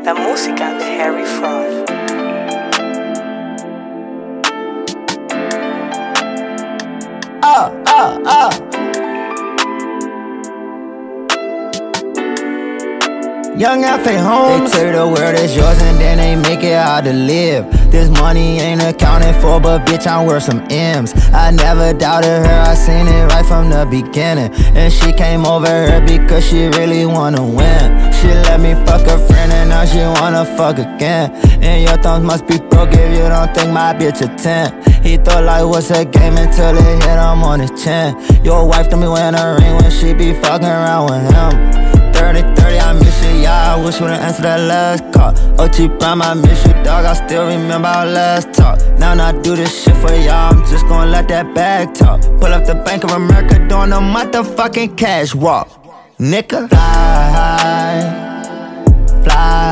La música de Harry Fraud. Young F.A. Holmes. They tell you the world is yours and then they make it hard to live. This money ain't accounted for, but bitch, I'm worth some M's. I never doubted her, I seen it right from the beginning. And she came over here because she really wanna win. She let me fuck a friend and now she wanna fuck again. And your thumbs must be broke if you don't think my bitch a 10. He thought like what's a game until it hit him on his chin. Your wife told me wearing a ring when she be fucking around with him. 30-30, I miss you, yeah, I wish would've answered that last call. OT Prime, I miss you, dog, I still remember our last talk. Now I do this shit for y'all, I'm just gonna let that bag talk. Pull up the Bank of America doing a motherfucking cash walk. Nigga, fly high, fly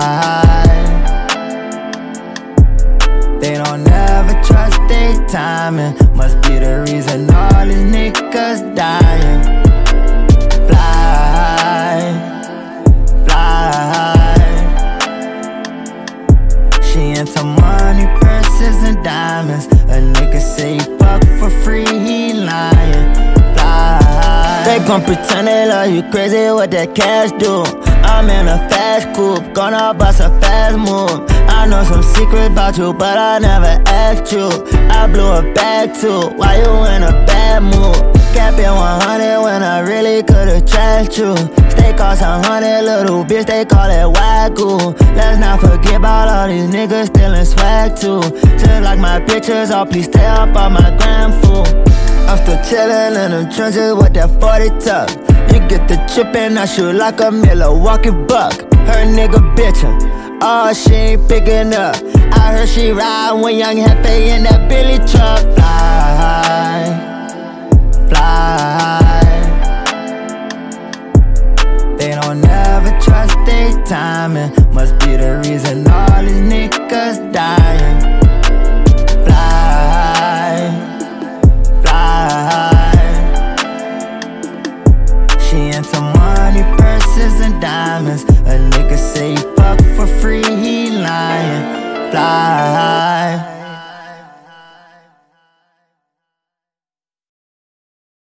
high. They don't ever trust their timing. Must be the reason all these niggas dying. She into money, purses, and diamonds. A nigga say he fuck for free, he lying. Fly. They gon' pretend they love you crazy, what that cash do? I'm in a fast coupe, gonna bust a fast move. I know some secrets about you, but I never asked you. I blew a bag too, why you in a bad mood? Kept it 100 when I really could've trashed you. Stay cost 100, little bitch, they call it wagyu. Let's not forget about all these niggas stealing swag too. Just like my pictures, oh please stay up on my gram fool. I'm still chillin' in them trenches with that 40 tuck. You get the chip and I shoot like a Milwaukee Buck. Her nigga bitchin', oh she ain't picking up. I heard she ride when Young Hefe in that Billy truck. Fly. They don't ever trust their timing. Must be the reason all these niggas dying. Fly. She into money, purses, and diamonds. A nigga say he fuck for free, he lying. Fly.